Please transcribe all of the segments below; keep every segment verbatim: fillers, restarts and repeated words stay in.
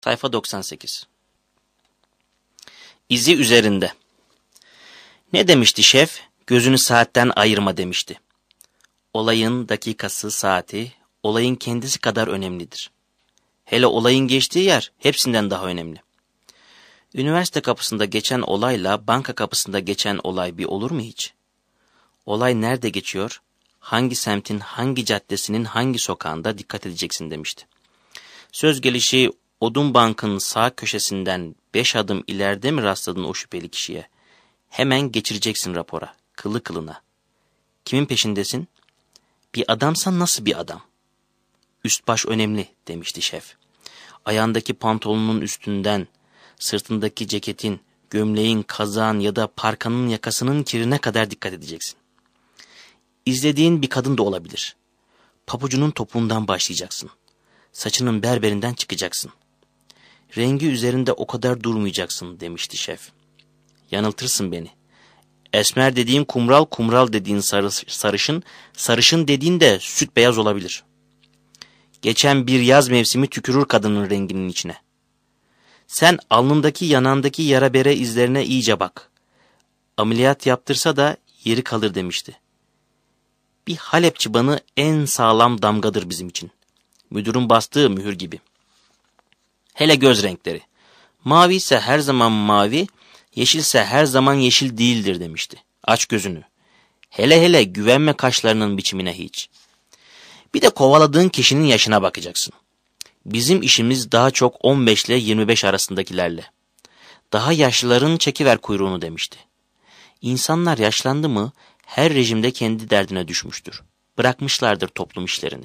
Sayfa doksan sekiz. İzi üzerinde. Ne demişti şef? Gözünü saatten ayırma demişti. Olayın dakikası, saati, olayın kendisi kadar önemlidir. Hele olayın geçtiği yer hepsinden daha önemli. Üniversite kapısında geçen olayla banka kapısında geçen olay bir olur mu hiç? Olay nerede geçiyor? Hangi semtin, hangi caddesinin, hangi sokağında dikkat edeceksin demişti. Söz gelişi Odun Bank'ın sağ köşesinden beş adım ileride mi rastladın o şüpheli kişiye? Hemen geçireceksin rapora, kılı kılına. Kimin peşindesin? Bir adamsan nasıl bir adam? Üst baş önemli demişti şef. Ayağındaki pantolonun üstünden, sırtındaki ceketin, gömleğin, kazağın ya da parkanın yakasının kirine kadar dikkat edeceksin. İzlediğin bir kadın da olabilir. Papucunun topuğundan başlayacaksın. Saçının berberinden çıkacaksın. Rengi üzerinde o kadar durmayacaksın demişti şef. Yanıltırsın beni. Esmer dediğin kumral, kumral dediğin sarı, sarışın, sarışın dediğin de süt beyaz olabilir. Geçen bir yaz mevsimi tükürür kadının renginin içine. Sen alnındaki yanandaki yara bere izlerine iyice bak. Ameliyat yaptırsa da yeri kalır demişti. Bir Halep çıbanı en sağlam damgadır bizim için. Müdürün bastığı mühür gibi. Hele göz renkleri. Mavi ise her zaman mavi, yeşilse her zaman yeşil değildir demişti. Aç gözünü. Hele hele güvenme kaşlarının biçimine hiç. Bir de kovaladığın kişinin yaşına bakacaksın. Bizim işimiz daha çok on beş ile yirmi beş arasındakilerle. Daha yaşlıların çekiver kuyruğunu demişti. İnsanlar yaşlandı mı her rejimde kendi derdine düşmüştür. Bırakmışlardır toplum işlerini.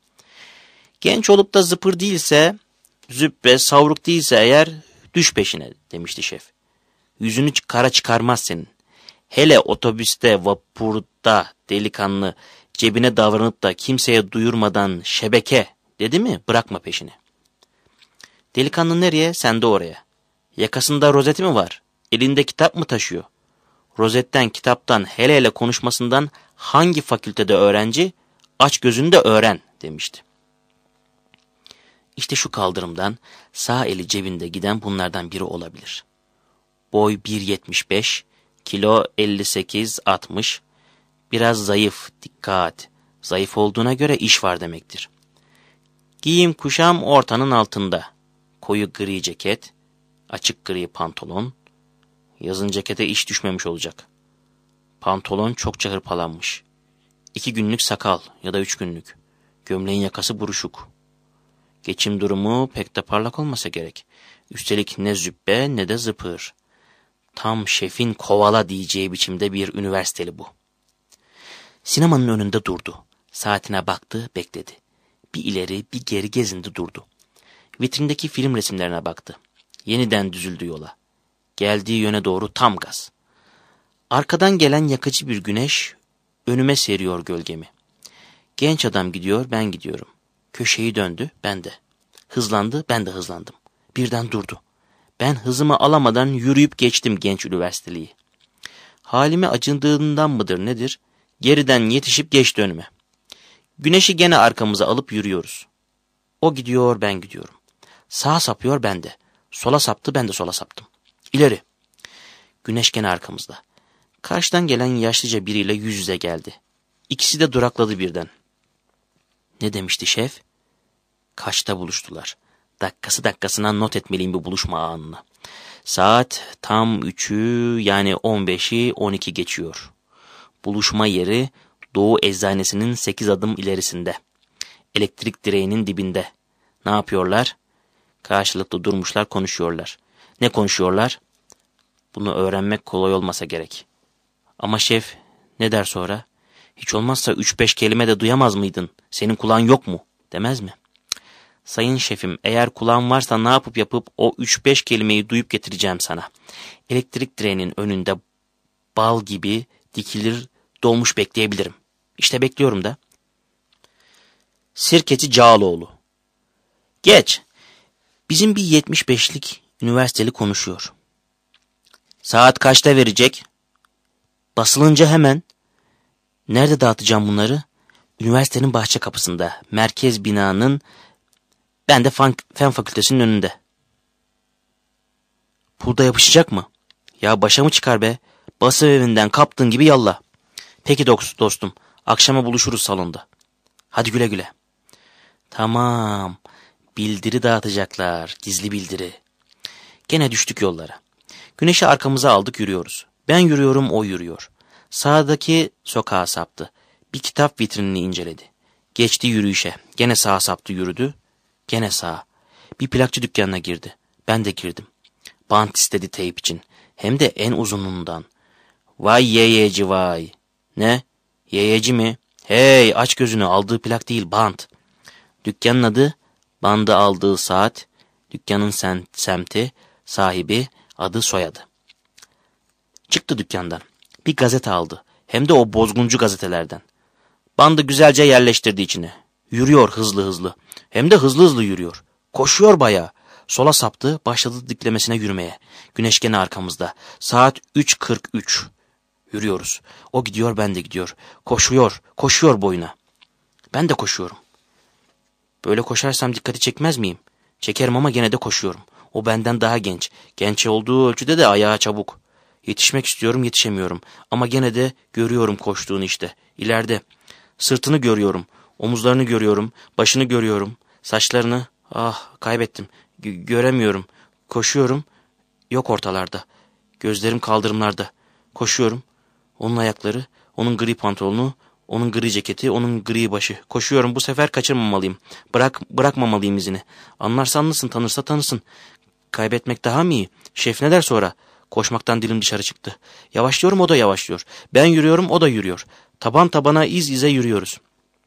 Genç olup da zıpır değilse, züppe, savruk değilse eğer düş peşine demişti şef. Yüzünü kara çıkarmaz senin. Hele otobüste, vapurda delikanlı cebine davranıp da kimseye duyurmadan şebeke dedi mi bırakma peşini. Delikanlı nereye? Sen de oraya. Yakasında rozeti mi var? Elinde kitap mı taşıyor? Rozetten, kitaptan, hele hele konuşmasından hangi fakültede öğrenci? Aç gözünü de öğren demişti. İşte şu kaldırımdan sağ eli cebinde giden bunlardan biri olabilir. Boy bir yetmiş beş, kilo elli sekiz altmış, biraz zayıf, dikkat. Zayıf olduğuna göre iş var demektir. Giyim kuşam ortanın altında. Koyu gri ceket, açık gri pantolon. Yazın cekete iş düşmemiş olacak. Pantolon çokça hırpalanmış. İki günlük sakal ya da üç günlük. Gömleğin yakası buruşuk. Geçim durumu pek de parlak olmasa gerek. Üstelik ne züppe ne de zıpır. Tam şefin kovala diyeceği biçimde bir üniversiteli bu. Sinemanın önünde durdu. Saatine baktı, bekledi. Bir ileri bir geri gezindi durdu. Vitrindeki film resimlerine baktı. Yeniden düzüldü yola. Geldiği yöne doğru tam gaz. Arkadan gelen yakıcı bir güneş önüme seriyor gölgemi. Genç adam gidiyor, ben gidiyorum. Köşeyi döndü, ben de. Hızlandı, ben de hızlandım. Birden durdu. Ben hızımı alamadan yürüyüp geçtim genç üniversiteliyi. Halime acındığından mıdır nedir? Geriden yetişip geçti önüme. Güneşi gene arkamıza alıp yürüyoruz. O gidiyor, ben gidiyorum. Sağa sapıyor, ben de. Sola saptı, ben de sola saptım. İleri. Güneş gene arkamızda. Karşıdan gelen yaşlıca biriyle yüz yüze geldi. İkisi de durakladı birden. Ne demişti şef? Kaçta buluştular? Dakikası dakikasına not etmeliyim bu buluşma anını. Saat tam üçü yani on beşi on iki geçiyor. Buluşma yeri Doğu Eczanesinin sekiz adım ilerisinde. Elektrik direğinin dibinde. Ne yapıyorlar? Karşılıklı durmuşlar, konuşuyorlar. Ne konuşuyorlar? Bunu öğrenmek kolay olmasa gerek. Ama şef ne der sonra? Hiç olmazsa üç beş kelime de duyamaz mıydın? Senin kulağın yok mu? Demez mi? Sayın şefim, eğer kulağın varsa ne yapıp yapıp o üç beş kelimeyi duyup getireceğim sana. Elektrik direğinin önünde bal gibi dikilir dolmuş bekleyebilirim. İşte bekliyorum da. Sirkeci Cağaloğlu. Geç. Bizim bir yetmiş beşlik üniversiteli konuşuyor. Saat kaçta verecek? Basılınca hemen. Nerede dağıtacağım bunları? Üniversitenin bahçe kapısında. Merkez binanın, ben de fen, fen fakültesinin önünde. Hurda yapışacak mı? Ya başa mı çıkar be? Basım evinden kaptığın gibi yallah. Peki dostum, akşama buluşuruz salonda. Hadi güle güle. Tamam, bildiri dağıtacaklar, gizli bildiri. Gene düştük yollara. Güneşi arkamıza aldık, yürüyoruz. Ben yürüyorum, o yürüyor. Sağdaki sokağa saptı. Bir kitap vitrinini inceledi. Geçti yürüyüşe. Gene sağa saptı, yürüdü. Gene sağa. Bir plakçı dükkanına girdi. Ben de girdim. Bant istedi teyp için. Hem de en uzunundan. Vay yeyeci vay. Ne? Yeyeci mi? Hey, aç gözünü, aldığı plak değil, bant. Dükkanın adı, bandı aldığı saat, dükkanın sen, semti, sahibi, adı soyadı. Çıktı dükkandan. Bir gazete aldı. Hem de o bozguncu gazetelerden. Bandı güzelce yerleştirdi içine. Yürüyor hızlı hızlı. Hem de hızlı hızlı yürüyor. Koşuyor bayağı. Sola saptı, başladı diklemesine yürümeye. Güneş gene arkamızda. Saat üç kırk üç. Yürüyoruz. O gidiyor, ben de gidiyor. Koşuyor, koşuyor boyuna. Ben de koşuyorum. Böyle koşarsam dikkati çekmez miyim? Çekerim ama gene de koşuyorum. O benden daha genç. Genç olduğu ölçüde de ayağı çabuk. Yetişmek istiyorum, yetişemiyorum. Ama gene de görüyorum koştuğunu işte. İleride. Sırtını görüyorum. Omuzlarını görüyorum. Başını görüyorum. Saçlarını. Ah, kaybettim. G- göremiyorum. Koşuyorum. Yok ortalarda. Gözlerim kaldırımlarda. Koşuyorum. Onun ayakları, onun gri pantolonu, onun gri ceketi, onun gri başı. Koşuyorum, bu sefer kaçırmamalıyım. Bırak, bırakmamalıyım izini. Anlarsa anlasın, tanırsa tanısın. Kaybetmek daha mı iyi? Şef ne der sonra? Koşmaktan dilim dışarı çıktı. Yavaşlıyorum, o da yavaşlıyor. Ben yürüyorum, o da yürüyor. Taban tabana iz ize yürüyoruz.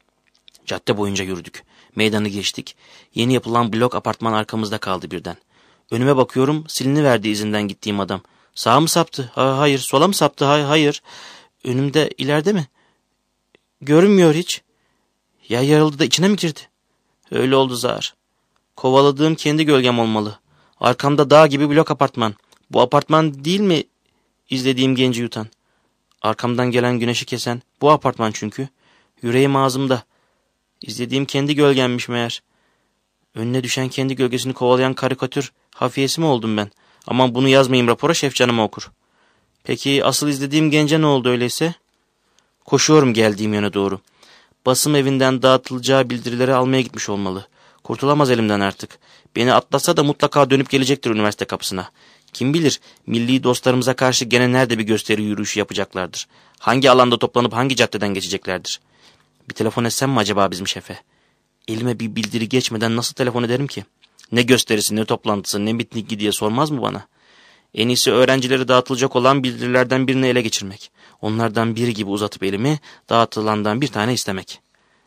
Cadde boyunca yürüdük. Meydanı geçtik. Yeni yapılan blok apartman arkamızda kaldı birden. Önüme bakıyorum, siliniverdi izinden gittiğim adam. Sağa mı saptı? Ha, hayır. Sola mı saptı? Ha, hayır. Önümde, ileride mi? Görünmüyor hiç. Ya yarıldı da içine mi girdi? Öyle oldu zar. Kovaladığım kendi gölgem olmalı. Arkamda dağ gibi blok apartman. Bu apartman değil mi izlediğim genci yutan? Arkamdan gelen güneşi kesen bu apartman çünkü. Yüreğim ağzımda. İzlediğim kendi gölgemmiş meğer. Önüne düşen kendi gölgesini kovalayan karikatür hafiyesi mi oldum ben? Aman bunu yazmayayım rapora, şef canıma okur. Peki asıl izlediğim gence ne oldu öyleyse? Koşuyorum geldiğim yöne doğru. Basım evinden dağıtılacağı bildirileri almaya gitmiş olmalı. Kurtulamaz elimden artık. Beni atlatsa da mutlaka dönüp gelecektir üniversite kapısına. Kim bilir, milli dostlarımıza karşı gene nerede bir gösteri yürüyüşü yapacaklardır. Hangi alanda toplanıp hangi caddeden geçeceklerdir. Bir telefon etsem mi acaba bizim şefe? Elime bir bildiri geçmeden nasıl telefon ederim ki? Ne gösterisi, ne toplantısı, ne mitingi diye sormaz mı bana? En iyisi öğrencilere dağıtılacak olan bildirilerden birini ele geçirmek. Onlardan biri gibi uzatıp elimi dağıtılandan bir tane istemek.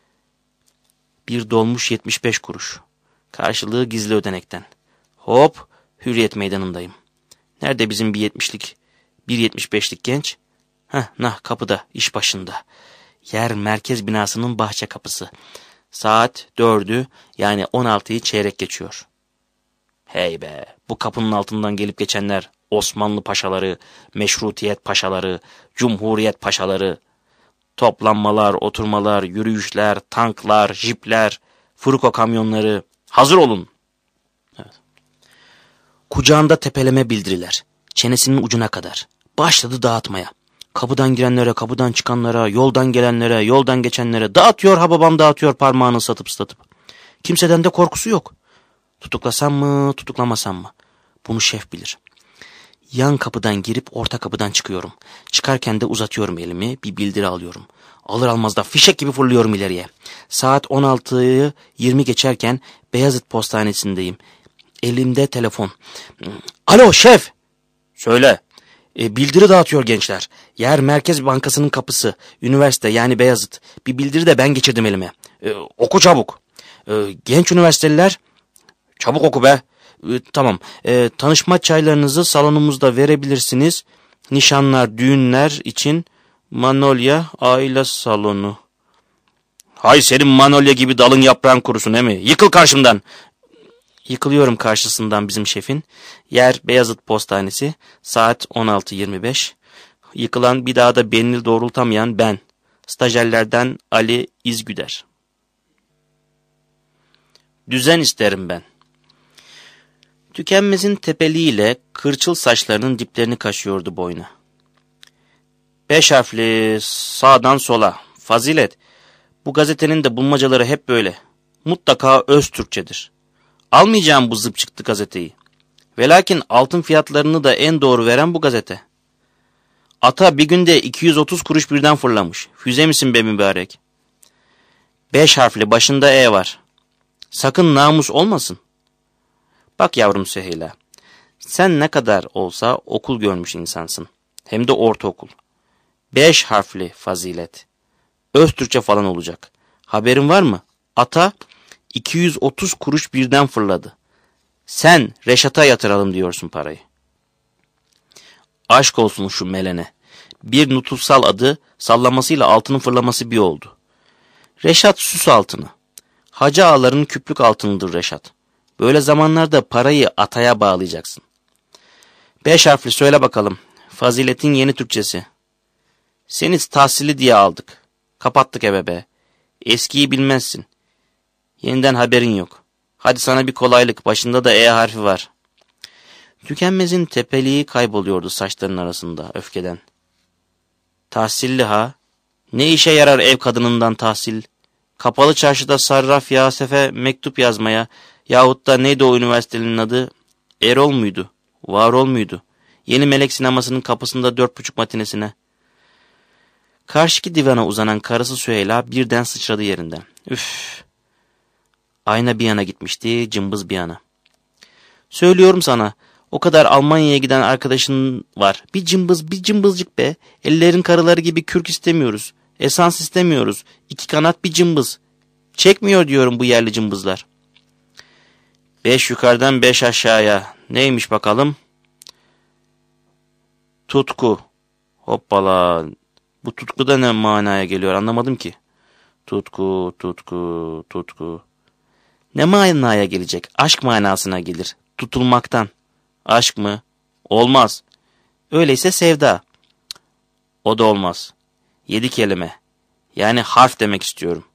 Bir dolmuş yetmiş beş kuruş. Karşılığı gizli ödenekten. Hop, Hürriyet Meydanı'ndayım. Nerede bizim bir yetmişlik, bir yetmiş beşlik genç? Heh, nah kapıda, iş başında. Yer merkez binasının bahçe kapısı. Saat dördü, yani on altıyı çeyrek geçiyor. Hey be, bu kapının altından gelip geçenler Osmanlı paşaları, meşrutiyet paşaları, cumhuriyet paşaları. Toplanmalar, oturmalar, yürüyüşler, tanklar, jipler, fırko kamyonları. Hazır olun. Evet. Kucağında tepeleme bildiriler. Çenesinin ucuna kadar. Başladı dağıtmaya. Kapıdan girenlere, kapıdan çıkanlara, yoldan gelenlere, yoldan geçenlere dağıtıyor, ha babam dağıtıyor parmağını satıp satıp. Kimseden de korkusu yok. Tutuklasam mı, tutuklamasam mı? Bunu şef bilir. Yan kapıdan girip orta kapıdan çıkıyorum. Çıkarken de uzatıyorum elimi, bir bildiri alıyorum. Alır almaz da fişek gibi fırlıyorum ileriye. Saat on altıyı yirmi geçerken Beyazıt Postanesi'ndeyim. Elimde telefon. Alo şef. Söyle. E, bildiri dağıtıyor gençler. Yer Merkez Bankası'nın kapısı. Üniversite yani Beyazıt. Bir bildiri de ben geçirdim elime. E, oku çabuk. E, genç üniversiteliler. Çabuk oku be. E, tamam. E, tanışma çaylarınızı salonumuzda verebilirsiniz. Nişanlar, düğünler için Manolya Aile Salonu. Hay senin Manolya gibi dalın yaprağın kurusun he mi? Yıkıl karşımdan. Yıkılıyorum karşısından bizim şefin. Yer Beyazıt Postanesi. Saat on altı yirmi beş. Yıkılan, bir daha da belini doğrultamayan ben. Stajyerlerden Ali İzgüder. Düzen isterim ben. Tükenmez'in tepeliğiyle kırçıl saçlarının diplerini kaşıyordu boyuna. Beş harfli sağdan sola. Fazilet. Bu gazetenin de bulmacaları hep böyle. Mutlaka öz Türkçedir. Almayacağım bu zıp çıktı gazeteyi. Velakin altın fiyatlarını da en doğru veren bu gazete. Ata bir günde iki yüz otuz kuruş birden fırlamış. Füze misin be mübarek? Beş harfli başında E var. Sakın namus olmasın. Bak yavrum Süheyla. Sen ne kadar olsa okul görmüş insansın. Hem de ortaokul. Beş harfli fazilet. Öz Türkçe falan olacak. Haberin var mı? Ata iki yüz otuz kuruş birden fırladı. Sen Reşat'a yatıralım diyorsun parayı. Aşk olsun şu melene. Bir nututsal adı sallamasıyla altının fırlaması bir oldu. Reşat süs altını. Hacı ağaların küplük altınıdır Reşat. Böyle zamanlarda parayı ataya bağlayacaksın. Beş harfli söyle bakalım. Faziletin yeni Türkçesi. Seni tahsili diye aldık. Kapattık eve be. Eskiyi bilmezsin. Yeniden haberin yok. Hadi sana bir kolaylık. Başında da E harfi var. Tükenmez'in tepeliği kayboluyordu saçlarının arasında öfkeden. Tahsilli ha? Ne işe yarar ev kadınından tahsil? Kapalı çarşıda sarraf Yasef'e mektup yazmaya yahut da neydi o üniversitenin adı? Erol muydu? Varol muydu? Yeni Melek sinemasının kapısında dört buçuk matinesine. Karşıki divana uzanan karısı Süheyla birden sıçradı yerinden. Üf! Ayna bir yana gitmişti, cımbız bir yana. Söylüyorum sana, o kadar Almanya'ya giden arkadaşın var. Bir cımbız, bir cımbızcık be. Ellerin karıları gibi kürk istemiyoruz. Esans istemiyoruz. İki kanat bir cımbız. Çekmiyor diyorum bu yerli cımbızlar. Beş yukarıdan beş aşağıya. Neymiş bakalım? Tutku. Hoppala. Bu tutku da ne manaya geliyor anlamadım ki. Tutku, tutku, tutku. Ne manaya gelecek? Aşk manasına gelir. Tutulmaktan. Aşk mı? Olmaz. Öyleyse sevda. O da olmaz. Yedi kelime. Yani harf demek istiyorum.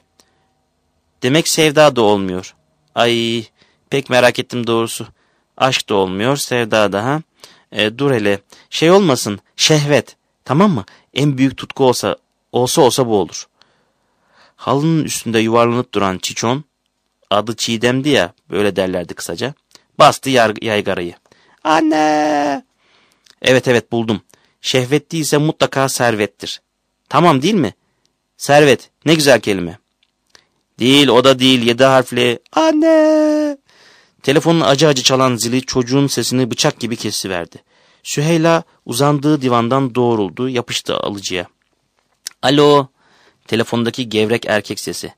Demek sevda da olmuyor. Ay pek merak ettim doğrusu. Aşk da olmuyor, sevda da ha. E, dur hele. Şey olmasın, şehvet. Tamam mı? En büyük tutku olsa, olsa olsa bu olur. Halının üstünde yuvarlanıp duran Çiçon, adı Çiğdem'di ya, böyle derlerdi kısaca. Bastı yaygarayı. Anne! Evet evet buldum. Şehvet değilse mutlaka servettir. Tamam değil mi? Servet, ne güzel kelime. Değil, o da değil, yedi harfli. Anne! Telefonun acı acı çalan zili çocuğun sesini bıçak gibi kesiverdi. Süheyla uzandığı divandan doğruldu, yapıştı alıcıya. Alo! Telefondaki gevrek erkek sesi.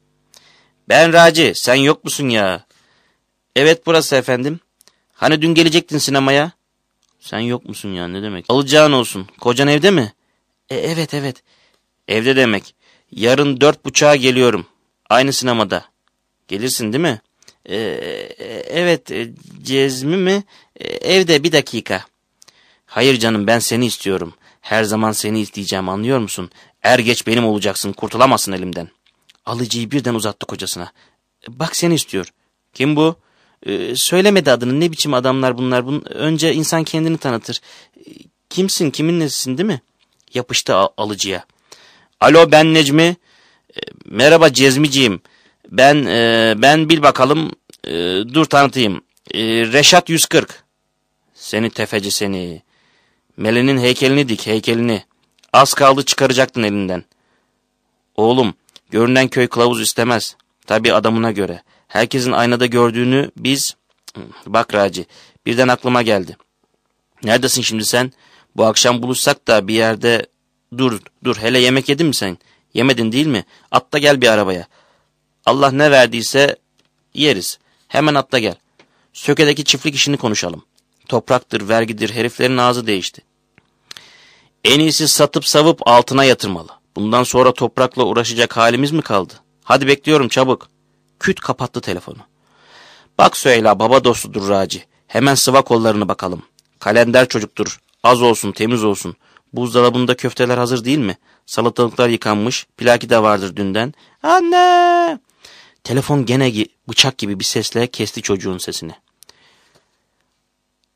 Ben Raci, sen yok musun ya? Evet burası efendim. Hani dün gelecektin sinemaya? Sen yok musun ya, ne demek? Alacağın olsun. Kocan evde mi? E, evet evet. Evde demek. Yarın dört buçuğa geliyorum. Aynı sinemada. Gelirsin değil mi? E, evet. E, Cezmi mi? E, evde bir dakika. Hayır canım, ben seni istiyorum. Her zaman seni isteyeceğim, anlıyor musun? Er geç benim olacaksın, kurtulamazsın elimden. Alıcıyı birden uzattı kocasına. Bak seni istiyor. Kim bu? Ee, söylemedi adını. Ne biçim adamlar bunlar? Bun önce insan kendini tanıtır. Ee, kimsin? Kimin nesisin değil mi? Yapıştı al alıcıya. Alo ben Necmi. Ee, merhaba Cezmiciğim. Ben e, ben bil bakalım. E, dur tanıtayım. E, Reşat yüz kırk. Seni tefeci seni. Melenin heykelini dik heykelini. Az kaldı çıkaracaktın elinden. Oğlum görünen köy kılavuz istemez. Tabii adamına göre. Herkesin aynada gördüğünü biz... Bak Raci, birden aklıma geldi. Neredesin şimdi sen? Bu akşam buluşsak da bir yerde... Dur, dur, hele yemek yedin mi sen? Yemedin değil mi? Atla gel bir arabaya. Allah ne verdiyse yeriz. Hemen atla gel. Söke'deki çiftlik işini konuşalım. Topraktır, vergidir, heriflerin ağzı değişti. En iyisi satıp savup altına yatırmalı. Bundan sonra toprakla uğraşacak halimiz mi kaldı? Hadi bekliyorum çabuk. Küt kapattı telefonu. Bak Süheyla baba dostudur Raci. Hemen sıva kollarını bakalım. Kalender çocuktur. Az olsun temiz olsun. Buzdolabında köfteler hazır değil mi? Salatalıklar yıkanmış. Plaki de vardır dünden. Anne! Telefon gene bıçak gibi bir sesle kesti çocuğun sesini.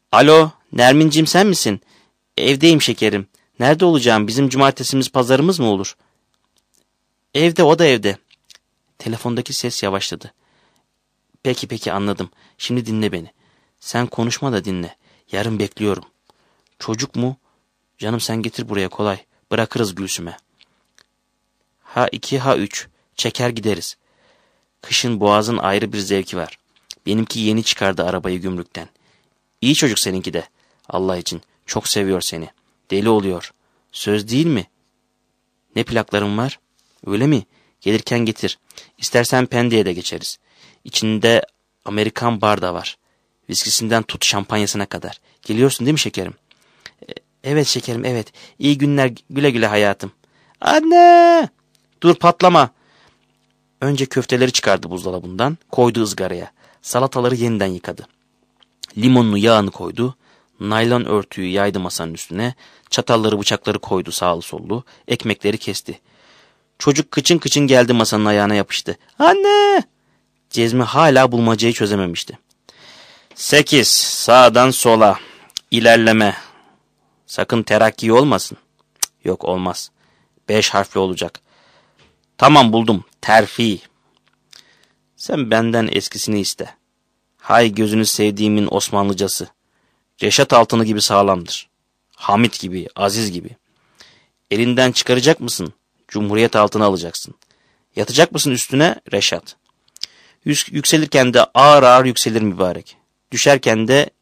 Alo, Nermin'cim sen misin? Evdeyim şekerim. Nerede olacağım? Bizim cumartesimiz pazarımız mı olur? Evde, o da evde. Telefondaki ses yavaşladı. Peki peki anladım. Şimdi dinle beni. Sen konuşma da dinle. Yarın bekliyorum. Çocuk mu? Canım sen getir buraya kolay. Bırakırız Gülsüm'e. Ha iki ha üç. Çeker gideriz. Kışın boğazın ayrı bir zevki var. Benimki yeni çıkardı arabayı gümrükten. İyi çocuk seninki de. Allah için. Çok seviyor seni. Deli oluyor. Söz değil mi? Ne plaklarım var? Öyle mi? Gelirken getir. İstersen Pendik'e de geçeriz. İçinde Amerikan bar da var. Viskisinden tut şampanyasına kadar. Geliyorsun değil mi şekerim? E, evet şekerim evet. İyi günler, güle güle hayatım. Anne! Dur patlama. Önce köfteleri çıkardı buzdolabından. Koydu ızgaraya. Salataları yeniden yıkadı. Limonlu yağını koydu. Naylon örtüyü yaydı masanın üstüne. Çatalları bıçakları koydu sağlı sollu. Ekmekleri kesti. Çocuk kıçın kıçın geldi masanın ayağına yapıştı. Anne! Cezmi hala bulmacayı çözememişti. Sekiz. Sağdan sola. İlerleme. Sakın terakki olmasın. Cık, yok olmaz. Beş harfli olacak. Tamam buldum. Terfi. Sen benden eskisini iste. Hay gözünü sevdiğimin Osmanlıcası. Reşat altını gibi sağlamdır. Hamit gibi, Aziz gibi. Elinden çıkaracak mısın? Cumhuriyet altına alacaksın. Yatacak mısın üstüne? Reşat. Yükselirken de ağır ağır yükselir mübarek. Düşerken de...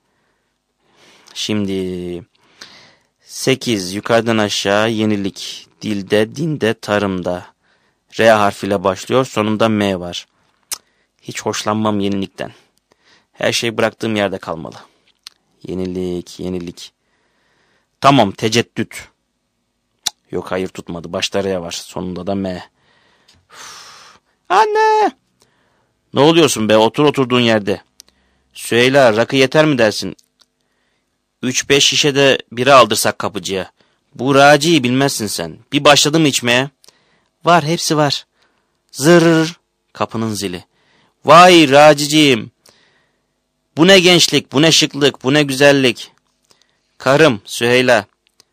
Şimdi... Sekiz. Yukarıdan aşağı yenilik. Dilde, dinde, tarımda. R harfiyle başlıyor. Sonunda M var. Hiç hoşlanmam yenilikten. Her şey bıraktığım yerde kalmalı. Yenilik, yenilik. Tamam, teceddüt. Yok hayır tutmadı. Başta R var. Sonunda da M. Uf. Anne! Ne oluyorsun be? Otur oturduğun yerde. Süheyla rakı yeter mi dersin? Üç beş şişe de bira aldırsak kapıcıya. Bu Raci'yi bilmezsin sen. Bir başladı mı içmeye? Var hepsi var. Zırr. Kapının zili. Vay Raciciğim. Bu ne gençlik, bu ne şıklık, bu ne güzellik. Karım Süheyla.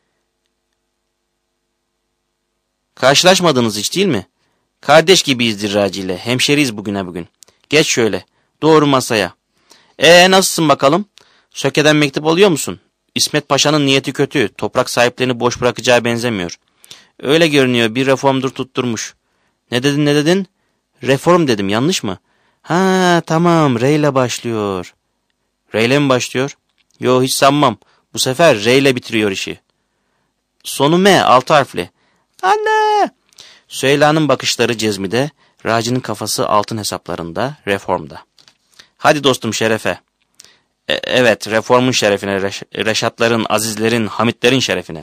Karşılaşmadınız hiç değil mi? Kardeş gibiyizdir Raci ile. Hemşeriyiz bugüne bugün. Geç şöyle. Doğru masaya. Ee nasılsın bakalım? Söke'den mektup alıyor musun? İsmet Paşa'nın niyeti kötü. Toprak sahiplerini boş bırakacağı benzemiyor. Öyle görünüyor. Bir reformdur tutturmuş. Ne dedin ne dedin? Reform dedim, yanlış mı? Ha tamam, R ile başlıyor. R ile mi başlıyor? Yo hiç sanmam. Bu sefer R ile bitiriyor işi. Sonu M, altı harfli. Anne! Süheyla'nın bakışları Cezmi'de, Raci'nin kafası altın hesaplarında, reformda. Hadi dostum şerefe. E, evet, reformun şerefine, Reş Reşatların, Azizlerin, Hamitlerin şerefine.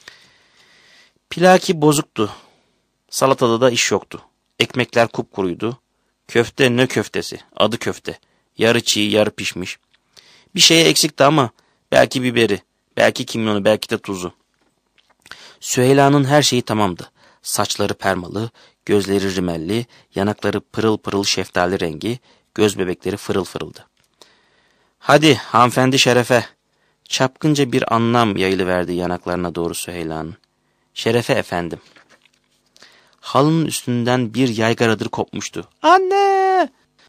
Pilaki bozuktu. Salatada da iş yoktu. Ekmekler kupkuruydu. Köfte ne köftesi, adı köfte. Yarı çiğ, yarı pişmiş. Bir şeye eksikti ama belki biberi, belki kimyonu, belki de tuzu. Süheyla'nın her şeyi tamamdı. Saçları permalı, gözleri rimelli, yanakları pırıl pırıl şeftali rengi, göz bebekleri fırıl fırıldı. Hadi hanımefendi şerefe. Çapkınca bir anlam yayılıverdi yanaklarına doğru Süheyla'nın. Şerefe efendim. Halının üstünden bir yaygaradır kopmuştu. Anne!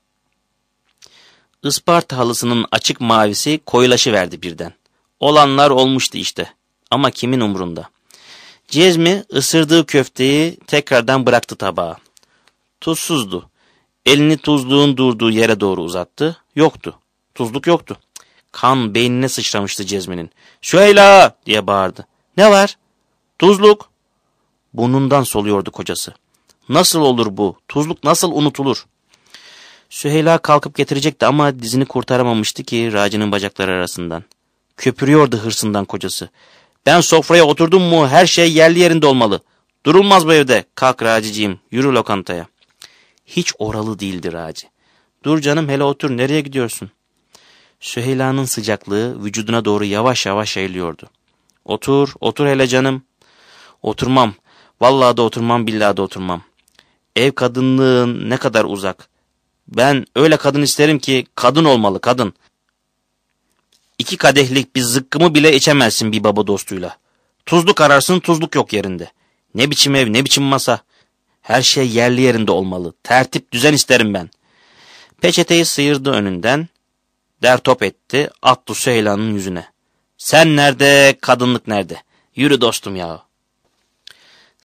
Isparta halısının açık mavisi koyulaşıverdi birden. Olanlar olmuştu işte. Ama kimin umrunda? Cezmi ısırdığı köfteyi tekrardan bıraktı tabağa. Tuzsuzdu. Elini tuzluğun durduğu yere doğru uzattı. Yoktu. Tuzluk yoktu. Kan beynine sıçramıştı Cezmi'nin. Süheyla diye bağırdı. Ne var? Tuzluk. Burnundan soluyordu kocası. Nasıl olur bu? Tuzluk nasıl unutulur? Süheyla kalkıp getirecekti ama dizini kurtaramamıştı ki Raci'nin bacakları arasından. Köpürüyordu hırsından kocası. Ben sofraya oturdum mu her şey yerli yerinde olmalı. Durulmaz bu evde. Kalk Raciciğim, yürü lokantaya. Hiç oralı değildi Raci. Dur canım hele otur, nereye gidiyorsun? Süheyla'nın sıcaklığı vücuduna doğru yavaş yavaş yayılıyordu. Otur, otur hele canım. Oturmam. Vallahi da oturmam, billahi de oturmam. Ev kadınlığın ne kadar uzak. Ben öyle kadın isterim ki kadın olmalı, kadın. İki kadehlik bir zıkkımı bile içemezsin bir baba dostuyla. Tuzluk ararsın, tuzluk yok yerinde. Ne biçim ev, ne biçim masa. Her şey yerli yerinde olmalı. Tertip, düzen isterim ben. Peçeteyi sıyırdı önünden. Dertop etti, attı Süheyla'nın yüzüne. Sen nerede, kadınlık nerede? Yürü dostum ya.